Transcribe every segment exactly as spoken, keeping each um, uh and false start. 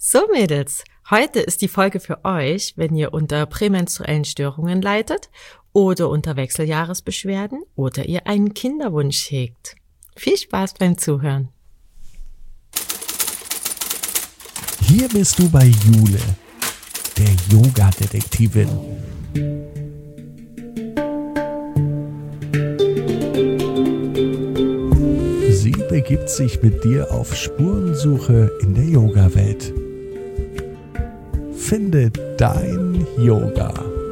So Mädels, heute ist die Folge für euch, wenn ihr unter prämenstruellen Störungen leidet oder unter Wechseljahresbeschwerden oder ihr einen Kinderwunsch hegt. Viel Spaß beim Zuhören. Hier bist du bei Jule, der Yoga-Detektivin. Sie begibt sich mit dir auf Spurensuche in der Yoga-Welt. Finde dein Yoga.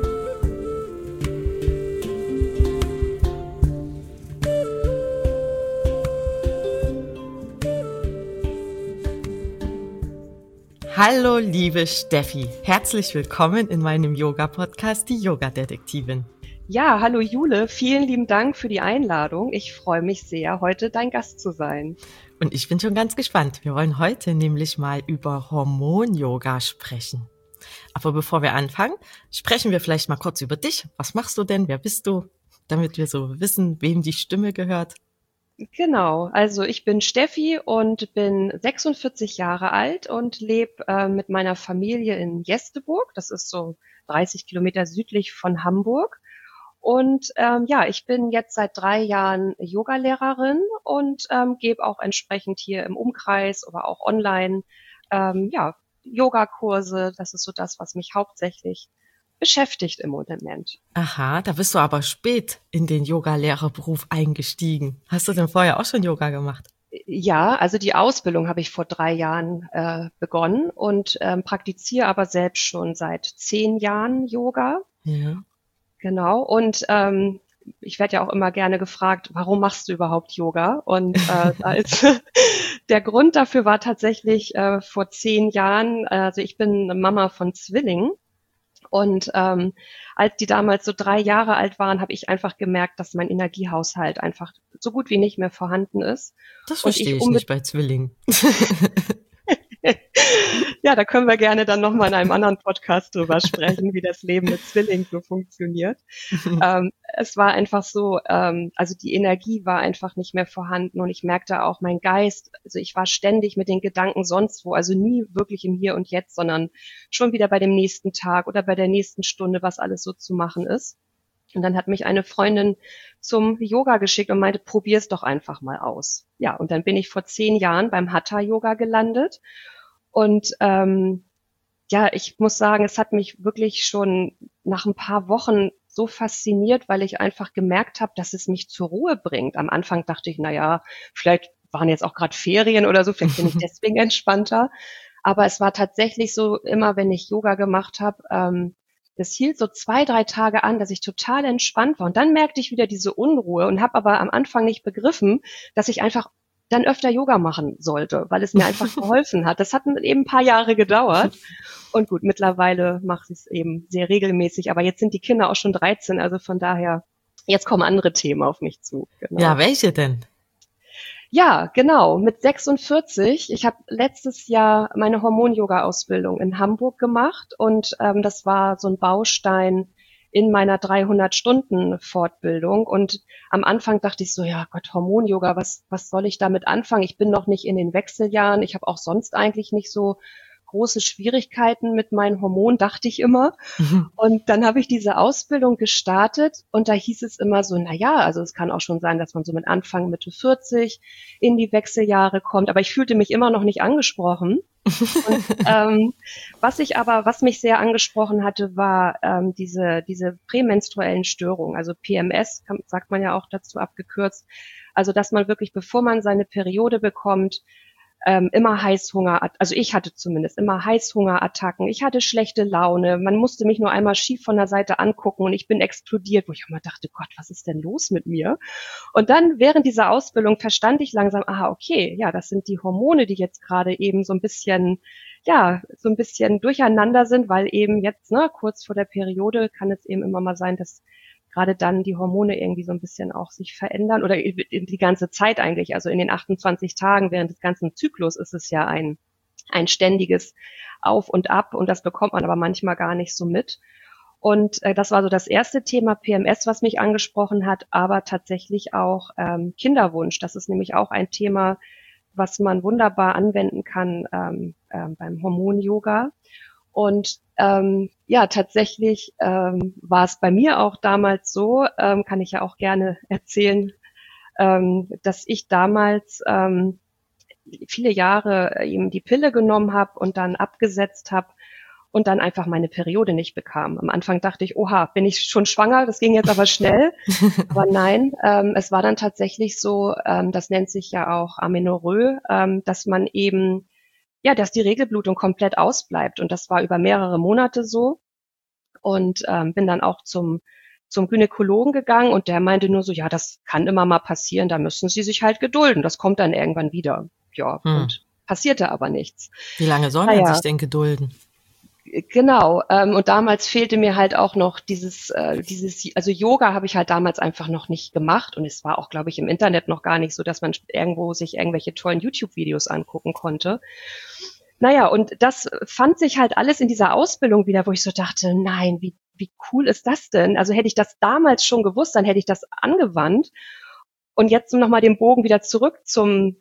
Hallo liebe Steffi, herzlich willkommen in meinem Yoga-Podcast, die Yoga-Detektivin. Ja, hallo Jule, vielen lieben Dank für die Einladung. Ich freue mich sehr, heute dein Gast zu sein. Und ich bin schon ganz gespannt. Wir wollen heute nämlich mal über Hormon-Yoga sprechen. Aber bevor wir anfangen, sprechen wir vielleicht mal kurz über dich. Was machst du denn? Wer bist du? Damit wir so wissen, wem die Stimme gehört. Genau, also ich bin Steffi und bin sechsundvierzig Jahre alt und lebe äh, mit meiner Familie in Jesteburg. Das ist so dreißig Kilometer südlich von Hamburg. Und ähm, ja, ich bin jetzt seit drei Jahren Yogalehrerin und ähm, gebe auch entsprechend hier im Umkreis oder auch online ähm, ja, Yogakurse. Das ist so das, was mich hauptsächlich beschäftigt im Moment. Aha, da bist du aber spät in den Yogalehrerberuf eingestiegen. Hast du denn vorher auch schon Yoga gemacht? Ja, also die Ausbildung habe ich vor drei Jahren äh, begonnen und ähm, praktiziere aber selbst schon seit zehn Jahren Yoga. Ja. Genau, und ähm, ich werde ja auch immer gerne gefragt, warum machst du überhaupt Yoga? Und äh, als, der Grund dafür war tatsächlich äh, vor zehn Jahren, also ich bin Mama von Zwillingen. Und ähm, als die damals so drei Jahre alt waren, habe ich einfach gemerkt, dass mein Energiehaushalt einfach so gut wie nicht mehr vorhanden ist. Das verstehe ich, ich nicht bei Zwillingen. Ja, da können wir gerne dann nochmal in einem anderen Podcast drüber sprechen, wie das Leben mit Zwillingen so funktioniert. ähm, es war einfach so, ähm, also die Energie war einfach nicht mehr vorhanden und ich merkte auch mein Geist, also ich war ständig mit den Gedanken sonst wo, also nie wirklich im Hier und Jetzt, sondern schon wieder bei dem nächsten Tag oder bei der nächsten Stunde, was alles so zu machen ist. Und dann hat mich eine Freundin zum Yoga geschickt und meinte, probier's doch einfach mal aus. Ja, und dann bin ich vor zehn Jahren beim Hatha-Yoga gelandet. Und ähm, ja, ich muss sagen, es hat mich wirklich schon nach ein paar Wochen so fasziniert, weil ich einfach gemerkt habe, dass es mich zur Ruhe bringt. Am Anfang dachte ich, na ja, vielleicht waren jetzt auch gerade Ferien oder so, vielleicht bin ich deswegen entspannter. Aber es war tatsächlich so, immer wenn ich Yoga gemacht habe, ähm, das hielt so zwei, drei Tage an, dass ich total entspannt war. Und dann merkte ich wieder diese Unruhe und habe aber am Anfang nicht begriffen, dass ich einfach dann öfter Yoga machen sollte, weil es mir einfach geholfen hat. Das hat eben ein paar Jahre gedauert. Und gut, mittlerweile mache ich es eben sehr regelmäßig. Aber jetzt sind die Kinder auch schon dreizehn, also von daher, jetzt kommen andere Themen auf mich zu. Genau. Ja, welche denn? Ja, genau, mit sechsundvierzig. Ich habe letztes Jahr meine Hormon-Yoga-Ausbildung in Hamburg gemacht und ähm, das war so ein Baustein in meiner dreihundert-Stunden-Fortbildung. Und am Anfang dachte ich so, ja Gott, Hormon-Yoga, was, was soll ich damit anfangen? Ich bin noch nicht in den Wechseljahren. Ich habe auch sonst eigentlich nicht so große Schwierigkeiten mit meinen Hormonen, dachte ich immer. Mhm. Und dann habe ich diese Ausbildung gestartet und da hieß es immer so, na ja, also es kann auch schon sein, dass man so mit Anfang, Mitte vierzig in die Wechseljahre kommt. Aber ich fühlte mich immer noch nicht angesprochen. Und, ähm, was ich aber, was mich sehr angesprochen hatte, war ähm, diese diese prämenstruellen Störungen, also P M S, kann, sagt man ja auch dazu abgekürzt. Also dass man wirklich, bevor man seine Periode bekommt, ähm, immer Heißhunger, also ich hatte zumindest immer Heißhungerattacken, ich hatte schlechte Laune, man musste mich nur einmal schief von der Seite angucken und ich bin explodiert, wo ich immer dachte, Gott, was ist denn los mit mir? Und dann während dieser Ausbildung verstand ich langsam, aha, okay, ja, das sind die Hormone, die jetzt gerade eben so ein bisschen, ja, so ein bisschen durcheinander sind, weil eben jetzt, ne, kurz vor der Periode kann es eben immer mal sein, dass gerade dann die Hormone irgendwie so ein bisschen auch sich verändern oder die ganze Zeit eigentlich, also in den achtundzwanzig Tagen während des ganzen Zyklus ist es ja ein, ein ständiges Auf und Ab und das bekommt man aber manchmal gar nicht so mit. Und äh, das war so das erste Thema P M S, was mich angesprochen hat, aber tatsächlich auch ähm, Kinderwunsch. Das ist nämlich auch ein Thema, was man wunderbar anwenden kann ähm, äh, beim Hormon-Yoga. Und ähm, ja, tatsächlich ähm, war es bei mir auch damals so, ähm, kann ich ja auch gerne erzählen, ähm, dass ich damals ähm, viele Jahre eben die Pille genommen habe und dann abgesetzt habe und dann einfach meine Periode nicht bekam. Am Anfang dachte ich, oha, bin ich schon schwanger? Das ging jetzt aber schnell. Aber nein, ähm, es war dann tatsächlich so, ähm, das nennt sich ja auch Amenorrhoe, ähm, dass man eben ja, dass die Regelblutung komplett ausbleibt. Und das war über mehrere Monate so. Und ähm, bin dann auch zum zum Gynäkologen gegangen und der meinte nur so, ja, das kann immer mal passieren, da müssen Sie sich halt gedulden. Das kommt dann irgendwann wieder. Ja, hm. und passierte aber nichts. Wie lange soll man naja. sich denn gedulden? Genau, ähm, und damals fehlte mir halt auch noch dieses, äh, dieses, also Yoga habe ich halt damals einfach noch nicht gemacht und es war auch, glaube ich, im Internet noch gar nicht so, dass man irgendwo sich irgendwelche tollen YouTube-Videos angucken konnte. Naja, und das fand sich halt alles in dieser Ausbildung wieder, wo ich so dachte, nein, wie, wie cool ist das denn? Also hätte ich das damals schon gewusst, dann hätte ich das angewandt. Und jetzt nochmal den Bogen wieder zurück zum,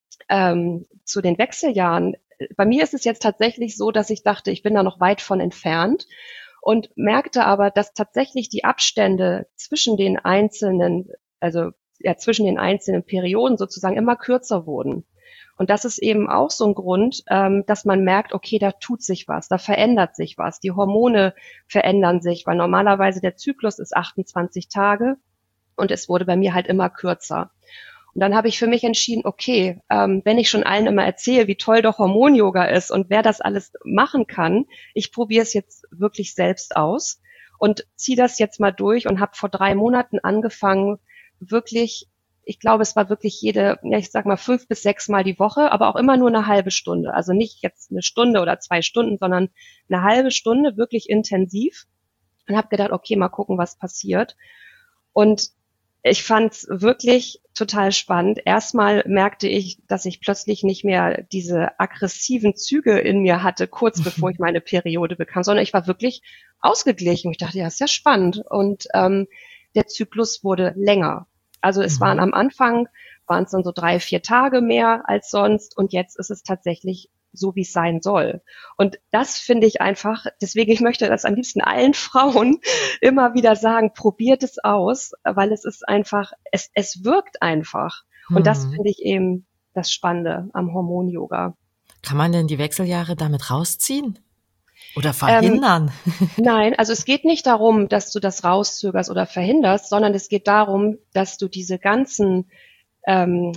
ähm, zu den Wechseljahren. Bei mir ist es jetzt tatsächlich so, dass ich dachte, ich bin da noch weit von entfernt und merkte aber, dass tatsächlich die Abstände zwischen den einzelnen, also ja, zwischen den einzelnen Perioden sozusagen immer kürzer wurden. Und das ist eben auch so ein Grund, ähm, dass man merkt, okay, da tut sich was, da verändert sich was, die Hormone verändern sich, weil normalerweise der Zyklus ist achtundzwanzig Tage und es wurde bei mir halt immer kürzer. Und dann habe ich für mich entschieden, okay, ähm, wenn ich schon allen immer erzähle, wie toll doch Hormon-Yoga ist und wer das alles machen kann, ich probiere es jetzt wirklich selbst aus und ziehe das jetzt mal durch und habe vor drei Monaten angefangen, wirklich, ich glaube, es war wirklich jede, ja, ich sag mal fünf bis sechs Mal die Woche, aber auch immer nur eine halbe Stunde. Also nicht jetzt eine Stunde oder zwei Stunden, sondern eine halbe Stunde wirklich intensiv und habe gedacht, okay, mal gucken, was passiert. Und ich fand es wirklich total spannend. Erstmal merkte ich, dass ich plötzlich nicht mehr diese aggressiven Züge in mir hatte, kurz bevor ich meine Periode bekam, sondern ich war wirklich ausgeglichen. Ich dachte, ja, ist ja spannend. Und ähm, der Zyklus wurde länger. Also es mhm. waren am Anfang, waren es dann so drei, vier Tage mehr als sonst. Und jetzt ist es tatsächlich so, wie es sein soll. Und das finde ich einfach, deswegen, ich möchte das am liebsten allen Frauen immer wieder sagen, probiert es aus, weil es ist einfach, es, es wirkt einfach. Und hm. das finde ich eben das Spannende am Hormon-Yoga. Kann man denn die Wechseljahre damit rausziehen? Oder verhindern? Ähm, nein, also es geht nicht darum, dass du das rauszögerst oder verhinderst, sondern es geht darum, dass du diese ganzen Ähm,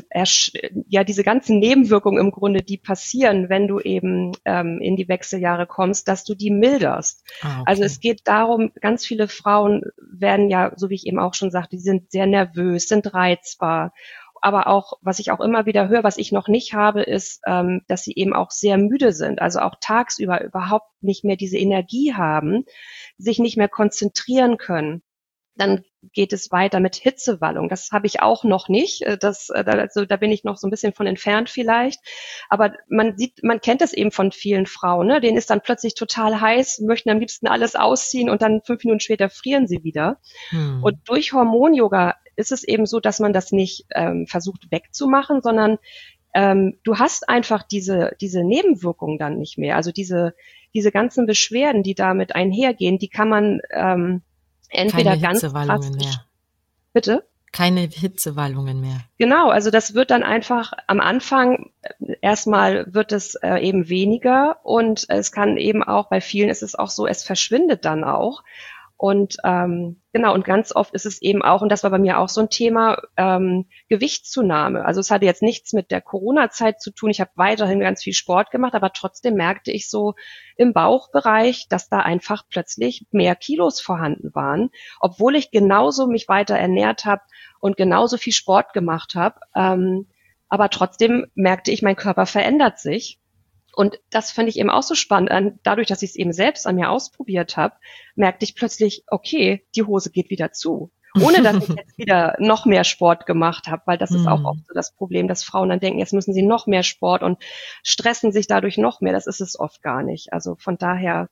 ja, diese ganzen Nebenwirkungen im Grunde, die passieren, wenn du eben ähm, in die Wechseljahre kommst, dass du die milderst. Ah, okay. Also es geht darum, ganz viele Frauen werden ja, so wie ich eben auch schon sagte, die sind sehr nervös, sind reizbar. Aber auch, was ich auch immer wieder höre, was ich noch nicht habe, ist, ähm, dass sie eben auch sehr müde sind, also auch tagsüber überhaupt nicht mehr diese Energie haben, sich nicht mehr konzentrieren können. Dann geht es weiter mit Hitzewallung. Das habe ich auch noch nicht. Das, also da bin ich noch so ein bisschen von entfernt vielleicht. Aber man sieht, man kennt es eben von vielen Frauen, ne? Denen ist dann plötzlich total heiß, möchten am liebsten alles ausziehen und dann fünf Minuten später frieren sie wieder. Hm. Und durch Hormon-Yoga ist es eben so, dass man das nicht ähm, versucht wegzumachen, sondern ähm, du hast einfach diese diese Nebenwirkungen dann nicht mehr. Also diese diese ganzen Beschwerden, die damit einhergehen, die kann man ähm, entweder Keine ganz Hitzewallungen mehr. Bitte? Keine Hitzewallungen mehr. Genau, also das wird dann einfach am Anfang erstmal wird es äh, eben weniger und es kann eben auch, bei vielen ist es auch so, es verschwindet dann auch. Und ähm, genau, und ganz oft ist es eben auch, und das war bei mir auch so ein Thema, ähm, Gewichtszunahme. Also es hatte jetzt nichts mit der Corona-Zeit zu tun. Ich habe weiterhin ganz viel Sport gemacht, aber trotzdem merkte ich so im Bauchbereich, dass da einfach plötzlich mehr Kilos vorhanden waren, obwohl ich genauso mich weiter ernährt habe und genauso viel Sport gemacht habe. Ähm, aber trotzdem merkte ich, mein Körper verändert sich. Und das fand ich eben auch so spannend. Dadurch, dass ich es eben selbst an mir ausprobiert habe, merkte ich plötzlich, okay, die Hose geht wieder zu. Ohne dass ich jetzt wieder noch mehr Sport gemacht habe, weil das ist auch oft so das Problem, dass Frauen dann denken, jetzt müssen sie noch mehr Sport und stressen sich dadurch noch mehr. Das ist es oft gar nicht. Also von daher,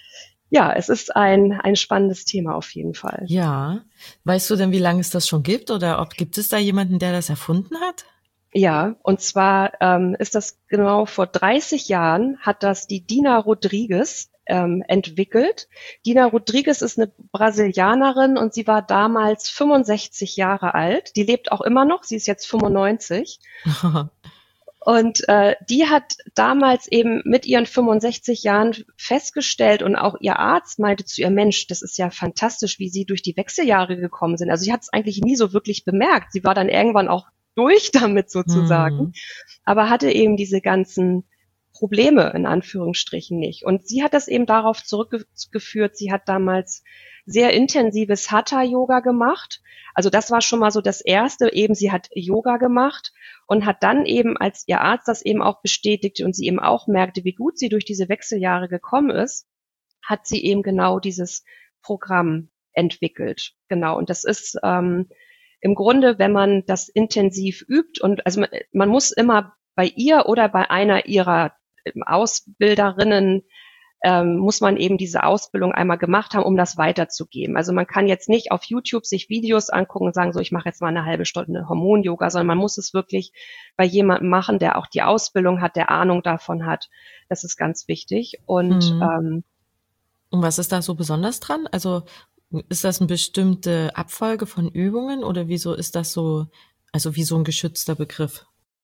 ja, es ist ein ein spannendes Thema auf jeden Fall. Ja. Weißt du denn, wie lange es das schon gibt? Oder ob gibt es da jemanden, der das erfunden hat? Ja, und zwar ähm, ist das genau vor dreißig Jahren hat das die Dina Rodrigues ähm, entwickelt. Dina Rodrigues ist eine Brasilianerin und sie war damals fünfundsechzig Jahre alt. Die lebt auch immer noch, sie ist jetzt fünfundneunzig. Und äh, die hat damals eben mit ihren fünfundsechzig Jahren festgestellt und auch ihr Arzt meinte zu ihr, Mensch, das ist ja fantastisch, wie sie durch die Wechseljahre gekommen sind. Also sie hat es eigentlich nie so wirklich bemerkt. Sie war dann irgendwann auch durch damit sozusagen, Hm. aber hatte eben diese ganzen Probleme in Anführungsstrichen nicht. Und sie hat das eben darauf zurückgeführt, sie hat damals sehr intensives Hatha-Yoga gemacht. Also das war schon mal so das Erste, eben sie hat Yoga gemacht und hat dann eben, als ihr Arzt das eben auch bestätigte und sie eben auch merkte, wie gut sie durch diese Wechseljahre gekommen ist, hat sie eben genau dieses Programm entwickelt. Genau, und das ist ähm, im Grunde, wenn man das intensiv übt und also man, man muss immer bei ihr oder bei einer ihrer Ausbilderinnen ähm, muss man eben diese Ausbildung einmal gemacht haben, um das weiterzugeben. Also man kann jetzt nicht auf YouTube sich Videos angucken und sagen, so ich mache jetzt mal eine halbe Stunde Hormon-Yoga, sondern man muss es wirklich bei jemandem machen, der auch die Ausbildung hat, der Ahnung davon hat. Das ist ganz wichtig. Und Mhm. ähm, Und was ist da so besonders dran? Also ist das eine bestimmte Abfolge von Übungen oder wieso ist das so, also wie so ein geschützter Begriff?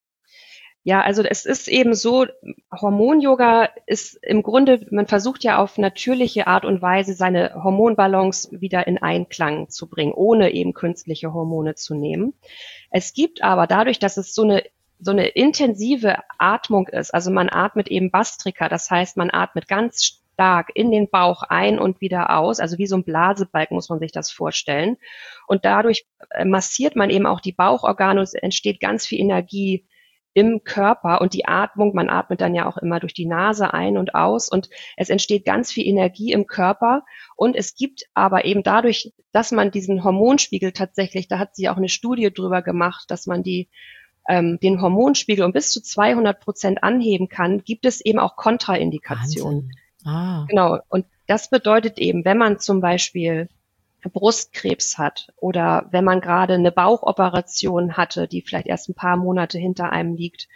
Ja, also es ist eben so, Hormon-Yoga ist im Grunde, man versucht ja auf natürliche Art und Weise seine Hormonbalance wieder in Einklang zu bringen, ohne eben künstliche Hormone zu nehmen. Es gibt aber dadurch, dass es so eine so eine intensive Atmung ist, also man atmet eben Bastrika, das heißt, man atmet ganz stark in den Bauch ein und wieder aus, also wie so ein Blasebalg muss man sich das vorstellen. Und dadurch massiert man eben auch die Bauchorgane und es entsteht ganz viel Energie im Körper und die Atmung, man atmet dann ja auch immer durch die Nase ein und aus und es entsteht ganz viel Energie im Körper und es gibt aber eben dadurch, dass man diesen Hormonspiegel tatsächlich, da hat sie auch eine Studie drüber gemacht, dass man die ähm, den Hormonspiegel um bis zu zweihundert Prozent anheben kann, gibt es eben auch Kontraindikationen. Wahnsinn. Ah. Genau, und das bedeutet eben, wenn man zum Beispiel Brustkrebs hat oder wenn man gerade eine Bauchoperation hatte, die vielleicht erst ein paar Monate hinter einem liegt,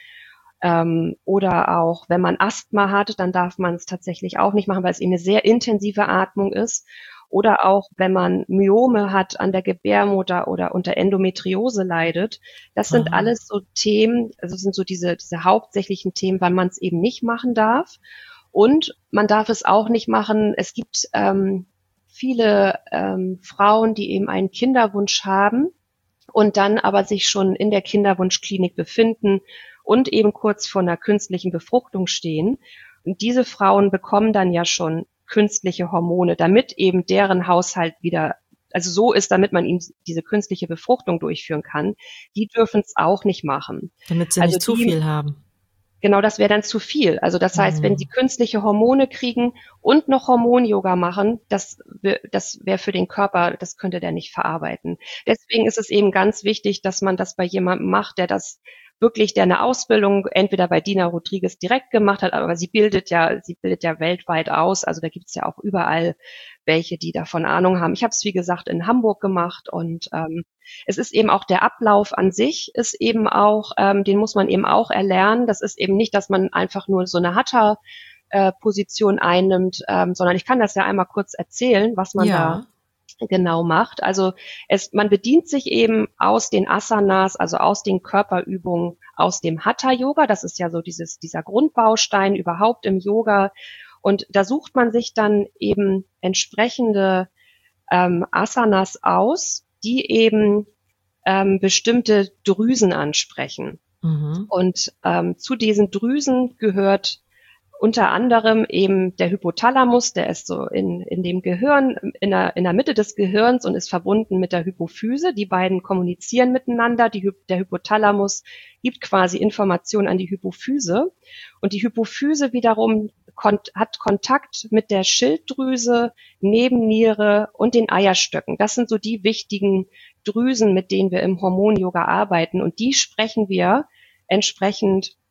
ähm, oder auch wenn man Asthma hat, dann darf man es tatsächlich auch nicht machen, weil es eben eine sehr intensive Atmung ist. Oder auch wenn man Myome hat an der Gebärmutter oder unter Endometriose leidet. Das sind Aha. alles so Themen, also sind so diese, diese hauptsächlichen Themen, weil man es eben nicht machen darf. Und man darf es auch nicht machen. Es gibt ähm, viele ähm, Frauen, die eben einen Kinderwunsch haben und dann aber sich schon in der Kinderwunschklinik befinden und eben kurz vor einer künstlichen Befruchtung stehen. Und diese Frauen bekommen dann ja schon künstliche Hormone, damit eben deren Haushalt wieder, also so ist, damit man ihnen diese künstliche Befruchtung durchführen kann. Die dürfen es auch nicht machen. Damit sie Also nicht zu die, viel haben. Genau, das wäre dann zu viel. Also das heißt, wenn sie künstliche Hormone kriegen und noch Hormon-Yoga machen, das, wär- das wäre für den Körper, das könnte der nicht verarbeiten. Deswegen ist es eben ganz wichtig, dass man das bei jemandem macht, der das wirklich, der eine Ausbildung entweder bei Dina Rodrigues direkt gemacht hat, aber sie bildet ja, sie bildet ja weltweit aus. Also da gibt's ja auch überall welche, die davon Ahnung haben. Ich habe es, wie gesagt, in Hamburg gemacht und ähm, es ist eben auch der Ablauf an sich, ist eben auch, ähm, den muss man eben auch erlernen. Das ist eben nicht, dass man einfach nur so eine Hatha-Position einnimmt, ähm, sondern ich kann das ja einmal kurz erzählen, was man Ja. da genau macht. Also es, man bedient sich eben aus den Asanas, also aus den Körperübungen, aus dem Hatha-Yoga. Das ist ja so dieses, dieser Grundbaustein überhaupt im Yoga. Und da sucht man sich dann eben entsprechende ähm, Asanas aus, die eben ähm, bestimmte Drüsen ansprechen. Mhm. Und ähm, zu diesen Drüsen gehört unter anderem eben der Hypothalamus, der ist so in, in dem Gehirn, in der, in der Mitte des Gehirns und ist verbunden mit der Hypophyse. Die beiden kommunizieren miteinander. Die, der Hypothalamus gibt quasi Informationen an die Hypophyse. Und die Hypophyse wiederum kont- hat Kontakt mit der Schilddrüse, Nebenniere und den Eierstöcken. Das sind so die wichtigen Drüsen, mit denen wir im Hormon-Yoga arbeiten. Und die sprechen wir entsprechend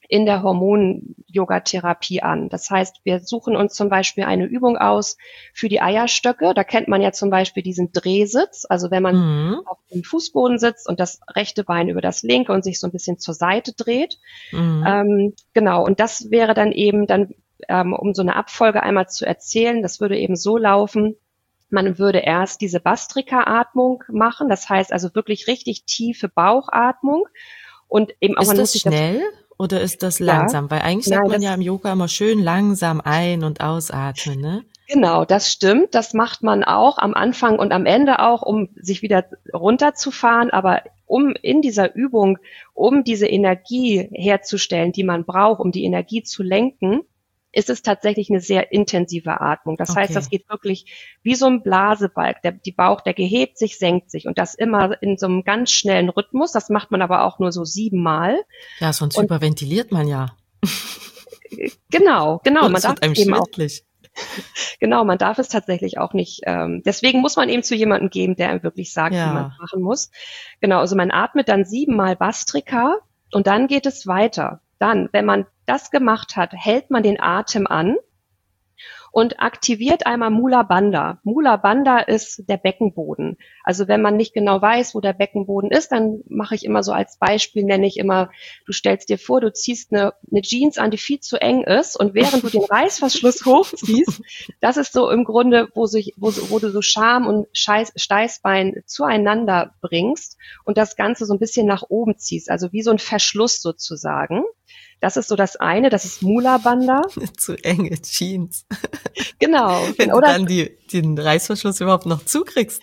in der Hormon-Yoga-Therapie an. Das heißt, wir suchen uns zum Beispiel eine Übung aus für die Eierstöcke. Da kennt man ja zum Beispiel diesen Drehsitz. Also wenn man mhm. auf dem Fußboden sitzt und das rechte Bein über das linke und sich so ein bisschen zur Seite dreht. Mhm. Ähm, genau. Und das wäre dann eben dann, ähm, um so eine Abfolge einmal zu erzählen, das würde eben so laufen: Man würde erst diese Bastrika-Atmung machen. Das heißt also wirklich richtig tiefe Bauchatmung. Und eben auch, ist man das muss schnell das, oder ist das langsam? Ja, Weil eigentlich sagt nein, man ja im Yoga immer schön langsam ein- und ausatmen, ne? Genau, das stimmt. Das macht man auch am Anfang und am Ende auch, um sich wieder runterzufahren. Aber um in dieser Übung, um diese Energie herzustellen, die man braucht, um die Energie zu lenken, ist es tatsächlich eine sehr intensive Atmung. Das okay. heißt, das geht wirklich wie so ein Blasebalg. Der, die Bauch, der gehebt sich, senkt sich. Und das immer in so einem ganz schnellen Rhythmus. Das macht man aber auch nur so siebenmal. Ja, sonst und, hyperventiliert man ja. Genau, genau. Und man es wird darf einem eben schwindelig. Auch, genau, man darf es tatsächlich auch nicht. Ähm, deswegen muss man eben zu jemandem geben, der einem wirklich sagt, ja. wie man es machen muss. Genau, also man atmet dann siebenmal Bastrika und dann geht es weiter. Dann, wenn man das gemacht hat, hält man den Atem an und aktiviert einmal Mula Bandha. Mula Bandha ist der Beckenboden. Also wenn man nicht genau weiß, wo der Beckenboden ist, dann mache ich immer so als Beispiel, nenne ich immer, du stellst dir vor, du ziehst eine, eine Jeans an, die viel zu eng ist, und während du den Reißverschluss hochziehst, das ist so im Grunde, wo, sich, wo, wo du so Scham und Scheiß, Steißbein zueinander bringst und das Ganze so ein bisschen nach oben ziehst, also wie so ein Verschluss sozusagen. Das ist so das eine, das ist Mula Bandha. Zu enge Jeans. Genau. Wenn oder, du dann die, den Reißverschluss überhaupt noch zukriegst.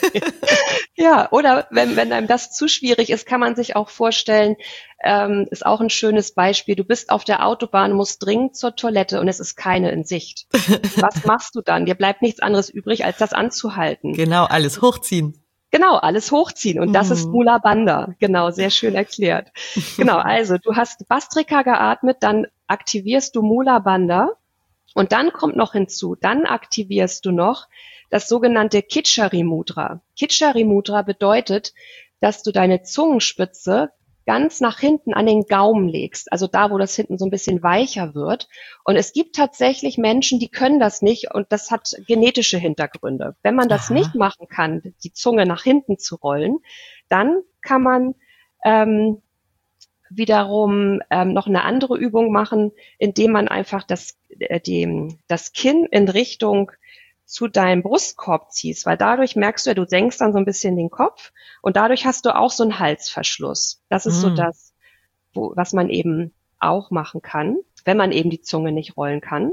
Ja, oder wenn, wenn einem das zu schwierig ist, kann man sich auch vorstellen, ähm, ist auch ein schönes Beispiel, du bist auf der Autobahn, musst dringend zur Toilette und es ist keine in Sicht. Was machst du dann? Dir bleibt nichts anderes übrig, als das anzuhalten. Genau, alles hochziehen. Genau, alles hochziehen. Und das mhm. ist Mula Bandha. Genau, sehr schön erklärt. Genau, also du hast Bastrika geatmet, dann aktivierst du Mula Bandha und dann kommt noch hinzu, dann aktivierst du noch das sogenannte Kitchari Mudra. Kitchari Mudra bedeutet, dass du deine Zungenspitze ganz nach hinten an den Gaumen legst, also da, wo das hinten so ein bisschen weicher wird. Und es gibt tatsächlich Menschen, die können das nicht, und das hat genetische Hintergründe. Wenn man das Aha. nicht machen kann, die Zunge nach hinten zu rollen, dann kann man ähm, wiederum ähm, noch eine andere Übung machen, indem man einfach das, äh, die, das Kinn in Richtung zu deinem Brustkorb ziehst, weil dadurch merkst du ja, du senkst dann so ein bisschen den Kopf und dadurch hast du auch so einen Halsverschluss. Das ist mm. so das, wo, was man eben auch machen kann, wenn man eben die Zunge nicht rollen kann.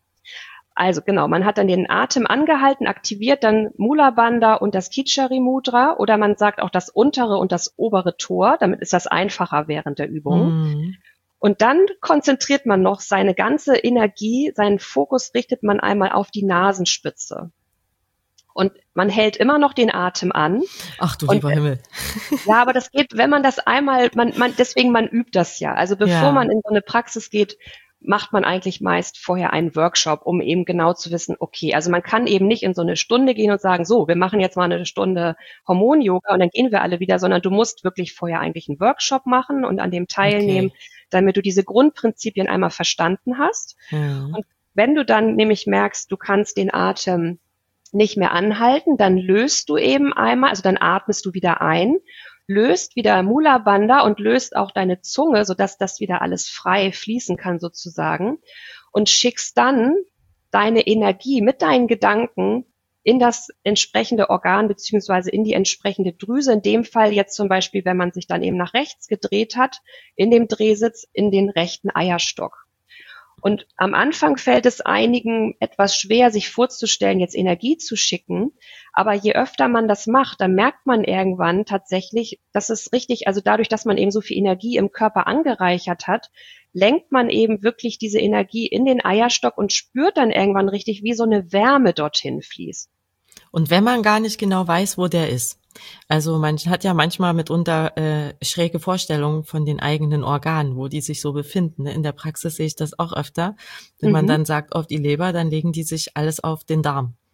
Also genau, man hat dann den Atem angehalten, aktiviert dann Mula Bandha und das Kitchari Mudra, oder man sagt auch das untere und das obere Tor, damit ist das einfacher während der Übung. Mm. Und dann konzentriert man noch seine ganze Energie, seinen Fokus richtet man einmal auf die Nasenspitze. Und man hält immer noch den Atem an. Ach du und, lieber Himmel. Ja, aber das geht, wenn man das einmal, man, man, deswegen man übt das ja. Also bevor ja. man in so eine Praxis geht, macht man eigentlich meist vorher einen Workshop, um eben genau zu wissen, okay, also man kann eben nicht in so eine Stunde gehen und sagen, so, wir machen jetzt mal eine Stunde Hormon-Yoga und dann gehen wir alle wieder, sondern du musst wirklich vorher eigentlich einen Workshop machen und an dem teilnehmen, okay. damit du diese Grundprinzipien einmal verstanden hast. Ja. Und wenn du dann nämlich merkst, du kannst den Atem nicht mehr anhalten, dann löst du eben einmal, also dann atmest du wieder ein, löst wieder Mula Bandha und löst auch deine Zunge, sodass das wieder alles frei fließen kann sozusagen, und schickst dann deine Energie mit deinen Gedanken in das entsprechende Organ beziehungsweise in die entsprechende Drüse. In dem Fall jetzt zum Beispiel, wenn man sich dann eben nach rechts gedreht hat, in dem Drehsitz in den rechten Eierstock. Und am Anfang fällt es einigen etwas schwer, sich vorzustellen, jetzt Energie zu schicken. Aber je öfter man das macht, dann merkt man irgendwann tatsächlich, dass es richtig, also dadurch, dass man eben so viel Energie im Körper angereichert hat, lenkt man eben wirklich diese Energie in den Eierstock und spürt dann irgendwann richtig, wie so eine Wärme dorthin fließt. Und wenn man gar nicht genau weiß, wo der ist. Also man hat ja manchmal mitunter äh, schräge Vorstellungen von den eigenen Organen, wo die sich so befinden. In der Praxis sehe ich das auch öfter. Wenn mhm. man dann sagt, auf die Leber, dann legen die sich alles auf den Darm.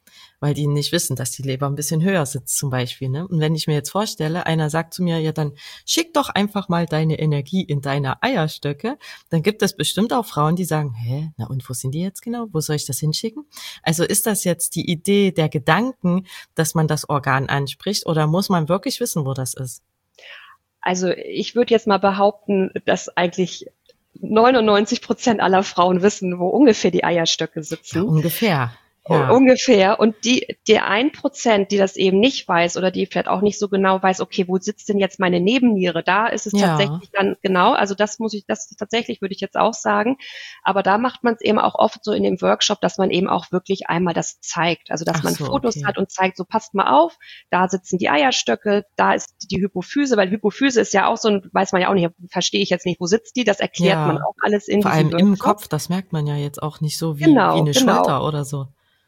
weil die nicht wissen, dass die Leber ein bisschen höher sitzt zum Beispiel. Ne? Und wenn ich mir jetzt vorstelle, einer sagt zu mir, ja dann schick doch einfach mal deine Energie in deine Eierstöcke, dann gibt es bestimmt auch Frauen, die sagen, hä, na und wo sind die jetzt genau? Wo soll ich das hinschicken? Also ist das jetzt die Idee der Gedanken, dass man das Organ anspricht, oder muss man wirklich wissen, wo das ist? Also ich würde jetzt mal behaupten, dass eigentlich neunundneunzig Prozent aller Frauen wissen, wo ungefähr die Eierstöcke sitzen. Ja, ungefähr. Ja. Ungefähr. Und die, der ein Prozent, die das eben nicht weiß oder die vielleicht auch nicht so genau weiß, okay, wo sitzt denn jetzt meine Nebenniere? Da ist es ja. tatsächlich dann genau, also das muss ich, das tatsächlich würde ich jetzt auch sagen. Aber da macht man es eben auch oft so in dem Workshop, dass man eben auch wirklich einmal das zeigt. Also dass Ach man so, Fotos okay. hat und zeigt, so passt mal auf, da sitzen die Eierstöcke, da ist die Hypophyse, weil Hypophyse ist ja auch so ein, weiß man ja auch nicht, verstehe ich jetzt nicht, wo sitzt die? Das erklärt ja. man auch alles in Vor diesem allem Workshop. Im Kopf, das merkt man ja jetzt auch nicht so wie, genau, wie eine genau. Schulter oder so.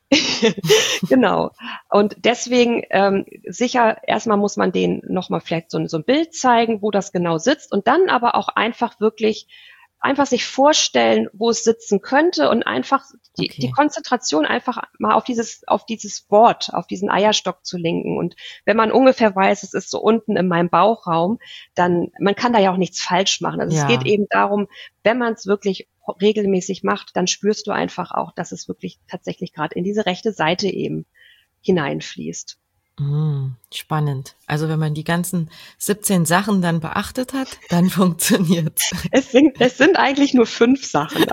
Genau. Und deswegen ähm, sicher, erstmal muss man denen nochmal vielleicht so, so ein Bild zeigen, wo das genau sitzt und dann aber auch einfach wirklich einfach sich vorstellen, wo es sitzen könnte und einfach die, okay. die Konzentration einfach mal auf dieses, auf dieses Wort, auf diesen Eierstock zu lenken. Und wenn man ungefähr weiß, es ist so unten in meinem Bauchraum, dann, man kann da ja auch nichts falsch machen. Also ja. es geht eben darum, wenn man es wirklich regelmäßig macht, dann spürst du einfach auch, dass es wirklich tatsächlich gerade in diese rechte Seite eben hineinfließt. Mm, spannend. Also wenn man die ganzen siebzehn Sachen dann beachtet hat, dann funktioniert's. Es sind, es sind eigentlich nur fünf Sachen.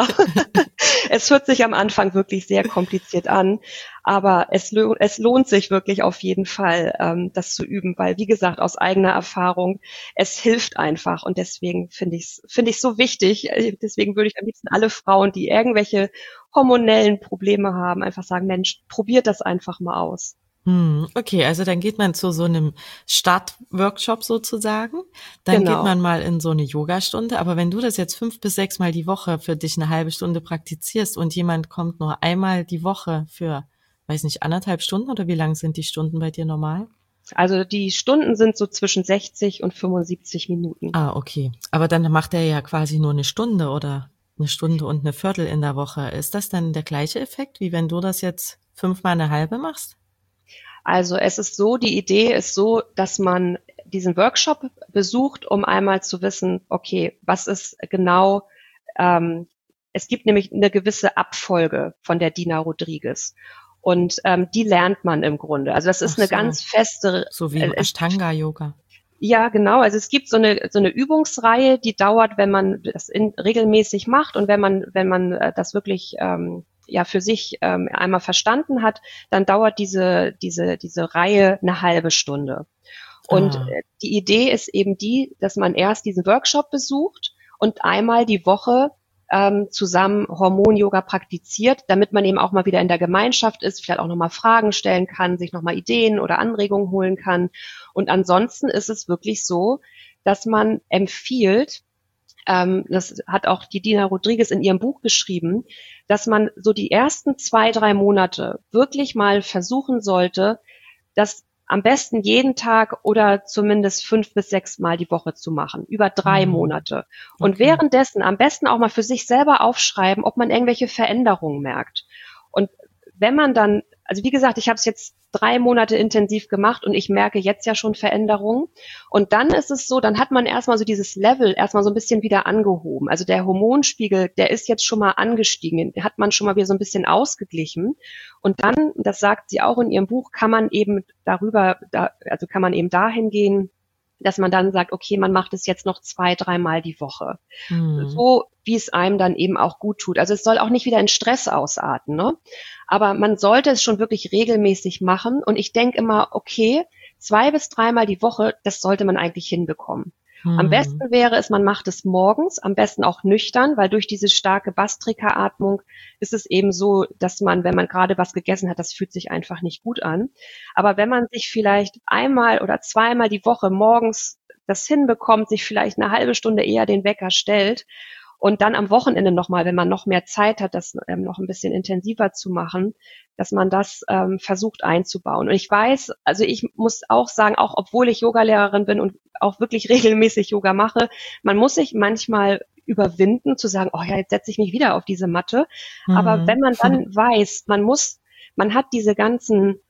Es hört sich am Anfang wirklich sehr kompliziert an, aber es, es lohnt sich wirklich auf jeden Fall, ähm, das zu üben, weil, wie gesagt, aus eigener Erfahrung, es hilft einfach und deswegen finde ich es finde ich so wichtig. Deswegen würde ich am liebsten alle Frauen, die irgendwelche hormonellen Probleme haben, einfach sagen, Mensch, probiert das einfach mal aus. Okay, also dann geht man zu so einem Startworkshop sozusagen, dann genau. geht man mal in so eine Yogastunde, aber wenn du das jetzt fünf bis sechs Mal die Woche für dich eine halbe Stunde praktizierst und jemand kommt nur einmal die Woche für, weiß nicht, anderthalb Stunden oder wie lang sind die Stunden bei dir normal? Also die Stunden sind so zwischen sechzig und fünfundsiebzig Minuten. Ah, okay. Aber dann macht er ja quasi nur eine Stunde oder eine Stunde und eine Viertel in der Woche. Ist das dann der gleiche Effekt, wie wenn du das jetzt fünfmal eine halbe machst? Also es ist so, die Idee ist so, dass man diesen Workshop besucht, um einmal zu wissen, okay, was ist genau, ähm, es gibt nämlich eine gewisse Abfolge von der Dina Rodriguez und ähm, die lernt man im Grunde. Also das ist so. Eine ganz feste... So wie im Ashtanga-Yoga. Ja, genau. Also es gibt so eine so eine Übungsreihe, die dauert, wenn man das in, regelmäßig macht und wenn man wenn man äh, das wirklich ähm, ja für sich ähm, einmal verstanden hat, dann dauert diese diese diese Reihe eine halbe Stunde. Und ah. die Idee ist eben die, dass man erst diesen Workshop besucht und einmal die Woche ähm, zusammen Hormon-Yoga praktiziert, damit man eben auch mal wieder in der Gemeinschaft ist, vielleicht auch nochmal Fragen stellen kann, sich nochmal Ideen oder Anregungen holen kann. Und ansonsten ist es wirklich so, dass man empfiehlt, ähm, das hat auch die Dina Rodriguez in ihrem Buch geschrieben, dass man so die ersten zwei, drei Monate wirklich mal versuchen sollte, das am besten jeden Tag oder zumindest fünf bis sechs Mal die Woche zu machen, über drei mhm. Monate. Und okay. währenddessen am besten auch mal für sich selber aufschreiben, ob man irgendwelche Veränderungen merkt. Und wenn man dann, also wie gesagt, ich habe es jetzt drei Monate intensiv gemacht und ich merke jetzt ja schon Veränderungen. Und dann ist es so, dann hat man erstmal so dieses Level erstmal so ein bisschen wieder angehoben. Also der Hormonspiegel, der ist jetzt schon mal angestiegen, den hat man schon mal wieder so ein bisschen ausgeglichen. Und dann, das sagt sie auch in ihrem Buch, kann man eben darüber, da, also kann man eben dahin gehen, dass man dann sagt, okay, man macht es jetzt noch zwei, dreimal die Woche. Mhm. So, wie es einem dann eben auch gut tut. Also es soll auch nicht wieder in Stress ausarten, ne? Aber man sollte es schon wirklich regelmäßig machen. Und ich denke immer, okay, zwei bis dreimal die Woche, das sollte man eigentlich hinbekommen. Mhm. Am besten wäre es, man macht es morgens, am besten auch nüchtern, weil durch diese starke Bastrika-Atmung ist es eben so, dass man, wenn man gerade was gegessen hat, das fühlt sich einfach nicht gut an. Aber wenn man sich vielleicht einmal oder zweimal die Woche morgens das hinbekommt, sich vielleicht eine halbe Stunde eher den Wecker stellt und dann am Wochenende nochmal, wenn man noch mehr Zeit hat, das ähm, noch ein bisschen intensiver zu machen, dass man das ähm, versucht einzubauen. Und ich weiß, also ich muss auch sagen, auch obwohl ich Yogalehrerin bin und auch wirklich regelmäßig Yoga mache, man muss sich manchmal überwinden, zu sagen, oh ja, jetzt setze ich mich wieder auf diese Matte. Mhm. Aber wenn man dann weiß, man muss, man hat diese ganzen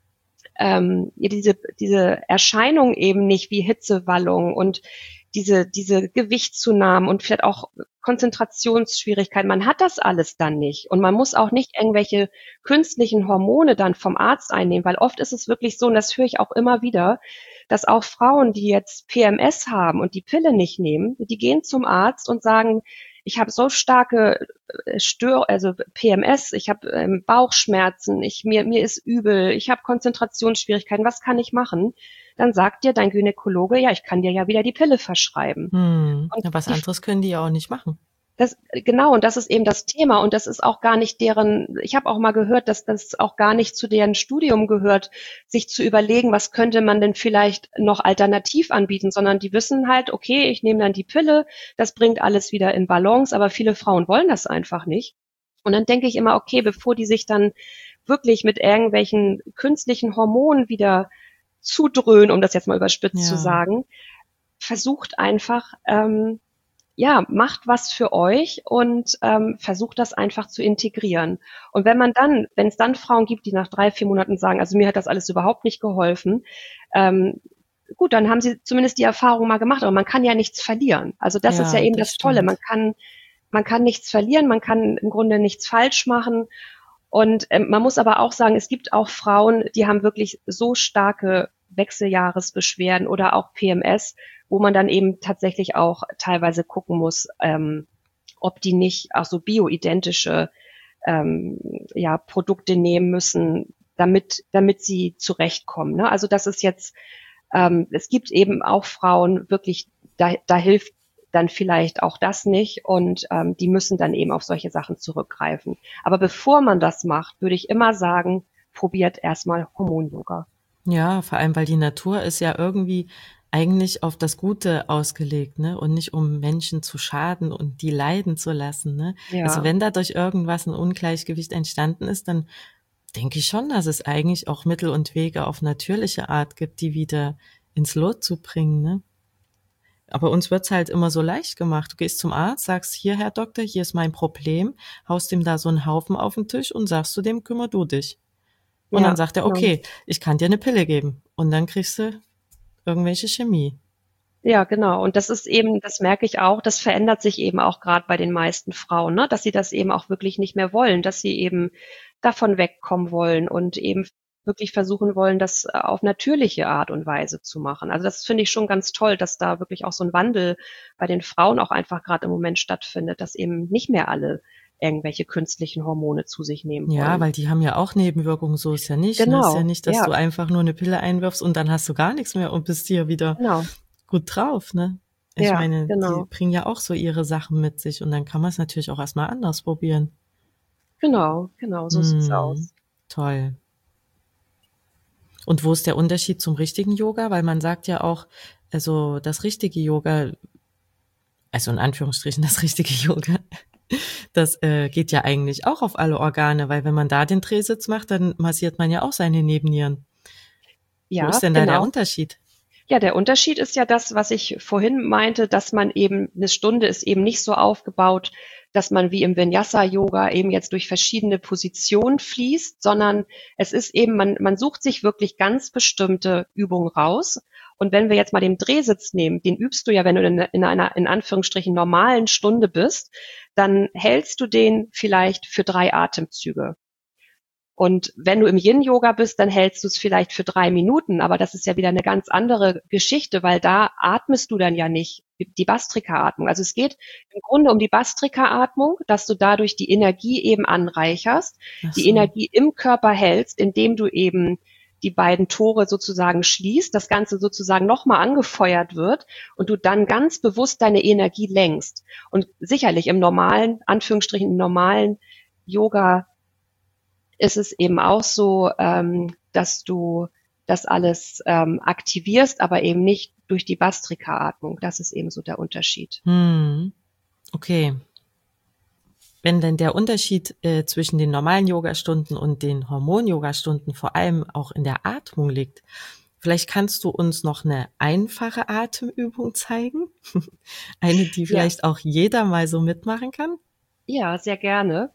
ähm, ja, diese, diese Erscheinung eben nicht wie Hitzewallung und diese, diese Gewichtszunahmen und vielleicht auch Konzentrationsschwierigkeiten. Man hat das alles dann nicht. Und man muss auch nicht irgendwelche künstlichen Hormone dann vom Arzt einnehmen, weil oft ist es wirklich so, und das höre ich auch immer wieder, dass auch Frauen, die jetzt P M S haben und die Pille nicht nehmen, die gehen zum Arzt und sagen, ich habe so starke Stör, also P M S, ich habe ähm, Bauchschmerzen, ich mir mir ist übel, ich habe Konzentrationsschwierigkeiten, was kann ich machen? Dann sagt dir dein Gynäkologe, ja, ich kann dir ja wieder die Pille verschreiben. Hm. Und Ja, was die, anderes können die ja auch nicht machen. das genau, und das ist eben das Thema und das ist auch gar nicht deren, ich habe auch mal gehört, dass das auch gar nicht zu deren Studium gehört, sich zu überlegen, was könnte man denn vielleicht noch alternativ anbieten, sondern die wissen halt, okay, ich nehme dann die Pille, das bringt alles wieder in Balance, aber viele Frauen wollen das einfach nicht. Und dann denke ich immer, okay, bevor die sich dann wirklich mit irgendwelchen künstlichen Hormonen wieder zudröhnen, um das jetzt mal überspitzt zu Ja. sagen, versucht einfach, ähm, ja, macht was für euch und ähm, versucht das einfach zu integrieren. Und wenn man dann, wenn es dann Frauen gibt, die nach drei, vier Monaten sagen, also mir hat das alles überhaupt nicht geholfen, ähm, gut, dann haben sie zumindest die Erfahrung mal gemacht, aber man kann ja nichts verlieren. Also das ist ja Ja, eben das das Tolle. stimmt. Man kann, man kann nichts verlieren, man kann im Grunde nichts falsch machen. Und ähm, man muss aber auch sagen, es gibt auch Frauen, die haben wirklich so starke Wechseljahresbeschwerden oder auch P M S, wo man dann eben tatsächlich auch teilweise gucken muss, ähm, ob die nicht auch so bioidentische ähm, ja, Produkte nehmen müssen, damit, damit sie zurechtkommen. Ne? Also das ist jetzt, ähm, es gibt eben auch Frauen wirklich, da, da hilft dann vielleicht auch das nicht und ähm, die müssen dann eben auf solche Sachen zurückgreifen. Aber bevor man das macht, würde ich immer sagen, probiert erstmal Hormon-Yoga. Ja, vor allem, weil die Natur ist ja irgendwie eigentlich auf das Gute ausgelegt, ne? Und nicht um Menschen zu schaden und die leiden zu lassen, ne? Also Ja, wenn da durch irgendwas ein Ungleichgewicht entstanden ist, dann denke ich schon, dass es eigentlich auch Mittel und Wege auf natürliche Art gibt, die wieder ins Lot zu bringen, ne? Aber uns wird's halt immer so leicht gemacht. Du gehst zum Arzt, sagst, hier, Herr Doktor, hier ist mein Problem, haust ihm da so einen Haufen auf den Tisch und sagst zu dem, kümmer du dich. Und dann ja, sagt er, genau. okay, ich kann dir eine Pille geben. Und dann kriegst du irgendwelche Chemie. Ja, genau. Und das ist eben, das merke ich auch, das verändert sich eben auch gerade bei den meisten Frauen, ne? Dass sie das eben auch wirklich nicht mehr wollen, dass sie eben davon wegkommen wollen und eben wirklich versuchen wollen, das äh, auf natürliche Art und Weise zu machen. Also das finde ich schon ganz toll, dass da wirklich auch so ein Wandel bei den Frauen auch einfach gerade im Moment stattfindet, dass eben nicht mehr alle irgendwelche künstlichen Hormone zu sich nehmen Ja, wollen. weil die haben ja auch Nebenwirkungen, so ist ja nicht. Ne? Ist ja Genau, nicht, dass ja, du einfach nur eine Pille einwirfst und dann hast du gar nichts mehr und bist hier wieder genau, gut drauf. Ne? Ich ja, meine, die genau, bringen ja auch so ihre Sachen mit sich und dann kann man es natürlich auch erstmal anders probieren. genau, genau, so sieht's Hm, aus. toll. Und wo ist der Unterschied zum richtigen Yoga? Weil man sagt ja auch, also das richtige Yoga, also in Anführungsstrichen das richtige Yoga, das äh, geht ja eigentlich auch auf alle Organe, weil wenn man da den Drehsitz macht, dann massiert man ja auch seine Nebennieren. Wo Ja, ist denn da der genau. Unterschied? Ja, der Unterschied ist ja das, was ich vorhin meinte, dass man eben, eine Stunde ist eben nicht so aufgebaut, dass man wie im Vinyasa-Yoga eben jetzt durch verschiedene Positionen fließt, sondern es ist eben, man, man sucht sich wirklich ganz bestimmte Übungen raus. Und wenn wir jetzt mal den Drehsitz nehmen, den übst du ja, wenn du in, in einer, in Anführungsstrichen, normalen Stunde bist, dann hältst du den vielleicht für drei Atemzüge. Und wenn du im Yin-Yoga bist, dann hältst du es vielleicht für drei Minuten, aber das ist ja wieder eine ganz andere Geschichte, weil da atmest du dann ja nicht die Bastrika-Atmung. Also es geht im Grunde um die Bastrika-Atmung, dass du dadurch die Energie eben anreicherst, Ach die so. Energie im Körper hältst, indem du eben die beiden Tore sozusagen schließt, das Ganze sozusagen nochmal angefeuert wird und du dann ganz bewusst deine Energie lenkst. Und sicherlich im normalen, Anführungsstrichen im normalen Yoga ist es eben auch so, ähm, dass du das alles ähm, aktivierst, aber eben nicht durch die Bastrika-Atmung. Das ist eben so der Unterschied. Hm, okay. Wenn denn der Unterschied äh, zwischen den normalen Yogastunden und den Hormon-Yogastunden vor allem auch in der Atmung liegt, vielleicht kannst du uns noch eine einfache Atemübung zeigen? Eine, die Ja, vielleicht auch jeder mal so mitmachen kann? ja, sehr gerne.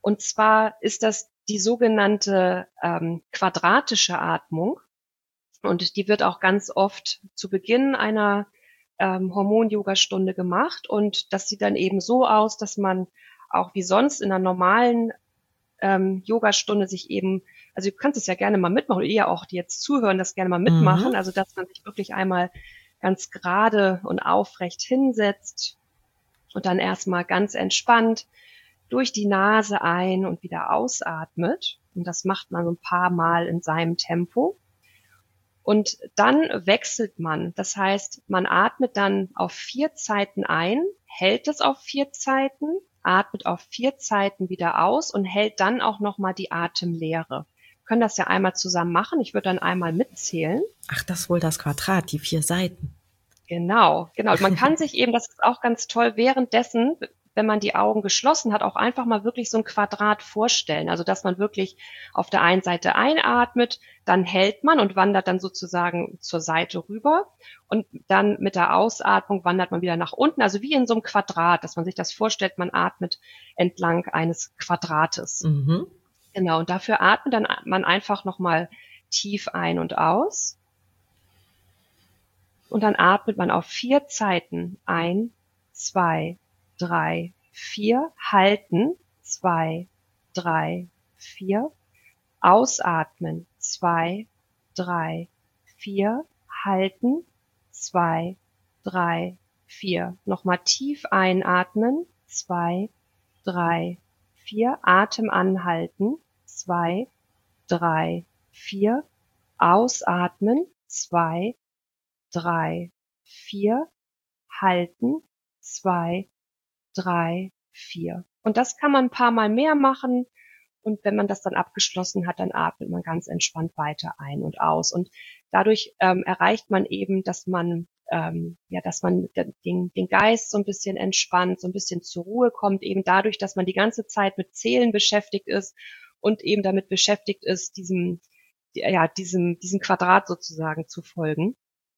Und zwar ist das die sogenannte ähm, quadratische Atmung. Und die wird auch ganz oft zu Beginn einer ähm, Hormon-Yoga-Stunde gemacht. Und das sieht dann eben so aus, dass man auch wie sonst in einer normalen ähm, Yogastunde sich eben, also du kannst es ja gerne mal mitmachen, oder ihr auch, die jetzt zuhören, das gerne mal mitmachen. Mhm. Also dass man sich wirklich einmal ganz gerade und aufrecht hinsetzt und dann erstmal ganz entspannt durch die Nase ein- und wieder ausatmet. Und das macht man so ein paar Mal in seinem Tempo. Und dann wechselt man. Das heißt, man atmet dann auf vier Zeiten ein, hält es auf vier Zeiten, atmet auf vier Zeiten wieder aus und hält dann auch nochmal die Atemlehre. Wir können das ja einmal zusammen machen. Ich würde dann einmal mitzählen. Ach, das ist wohl das Quadrat, die vier Seiten. Genau, genau. Man kann sich eben, das ist auch ganz toll, währenddessen, wenn man die Augen geschlossen hat, auch einfach mal wirklich so ein Quadrat vorstellen. Also, dass man wirklich auf der einen Seite einatmet, dann hält man und wandert dann sozusagen zur Seite rüber. Und dann mit der Ausatmung wandert man wieder nach unten. Also wie in so einem Quadrat, dass man sich das vorstellt, man atmet entlang eines Quadrates. Mhm. Genau. Und dafür atmet dann man einfach nochmal tief ein und aus. Und dann atmet man auf vier Zeiten ein, zwei, drei, vier, halten, zwei, drei, vier, ausatmen, zwei, drei, vier, halten, zwei, drei, vier. Nochmal tief einatmen, zwei, drei, vier, Atem anhalten, zwei, drei, vier, ausatmen, zwei, drei, vier, halten, zwei, drei, vier. Und das kann man ein paar Mal mehr machen. Und wenn man das dann abgeschlossen hat, dann atmet man ganz entspannt weiter ein und aus. Und dadurch ähm, erreicht man eben, dass man, ähm, ja, dass man den, den Geist so ein bisschen entspannt, so ein bisschen zur Ruhe kommt, eben dadurch, dass man die ganze Zeit mit Zählen beschäftigt ist und eben damit beschäftigt ist, diesem, ja, diesem, diesem Quadrat sozusagen zu folgen.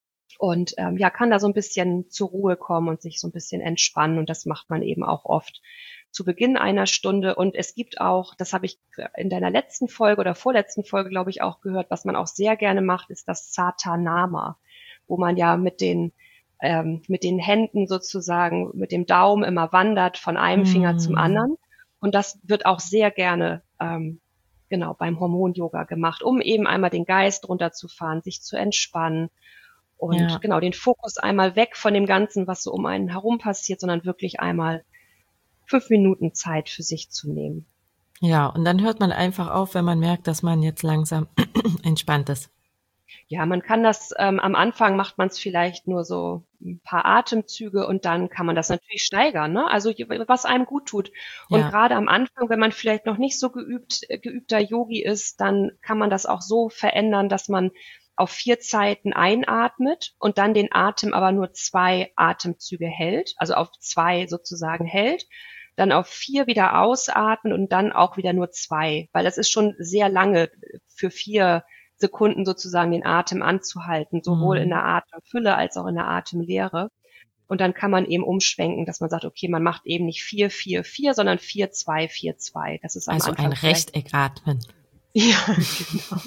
Und ähm, ja, kann da so ein bisschen zur Ruhe kommen und sich so ein bisschen entspannen. Und das macht man eben auch oft zu Beginn einer Stunde. Und es gibt auch, das habe ich in deiner letzten Folge oder vorletzten Folge, glaube ich, auch gehört, was man auch sehr gerne macht, ist das Satanama, wo man ja mit den ähm, mit den Händen sozusagen, mit dem Daumen immer wandert von einem mm. Finger zum anderen. Und das wird auch sehr gerne ähm, genau beim Hormon-Yoga gemacht, um eben einmal den Geist runterzufahren, sich zu entspannen. Und ja. genau, den Fokus einmal weg von dem Ganzen, was so um einen herum passiert, sondern wirklich einmal fünf Minuten Zeit für sich zu nehmen. Ja, und dann hört man einfach auf, wenn man merkt, dass man jetzt langsam entspannt ist. Ja, man kann das, ähm, am Anfang macht man es vielleicht nur so ein paar Atemzüge und dann kann man das natürlich steigern, ne? Also was einem gut tut. Und ja. gerade am Anfang, wenn man vielleicht noch nicht so geübt, geübter Yogi ist, dann kann man das auch so verändern, dass man auf vier Zeiten einatmet und dann den Atem aber nur zwei Atemzüge hält, also auf zwei sozusagen hält, dann auf vier wieder ausatmen und dann auch wieder nur zwei, weil das ist schon sehr lange für vier Sekunden sozusagen den Atem anzuhalten, sowohl mhm. in der Atemfülle als auch in der Atemlehre. Und dann kann man eben umschwenken, dass man sagt, okay, man macht eben nicht vier, vier, vier, sondern vier, zwei, vier, zwei. Das ist am also Anfang ein Rechteck atmen. Ja, genau.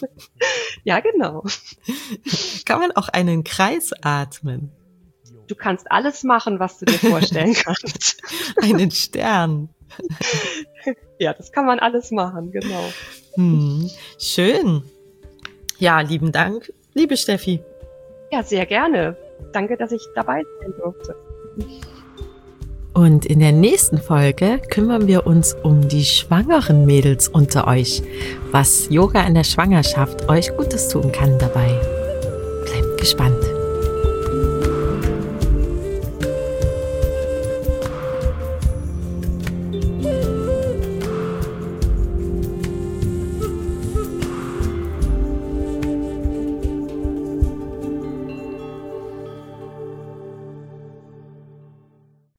Ja, genau. Kann man auch einen Kreis atmen? Du kannst alles machen, was du dir vorstellen kannst. Einen Stern. Ja, das kann man alles machen, genau. Hm, schön. Ja, lieben Dank, liebe Steffi. Ja, sehr gerne. Danke, dass ich dabei sein durfte. Und in der nächsten Folge kümmern wir uns um die schwangeren Mädels unter euch, was Yoga in der Schwangerschaft euch Gutes tun kann dabei. Bleibt gespannt.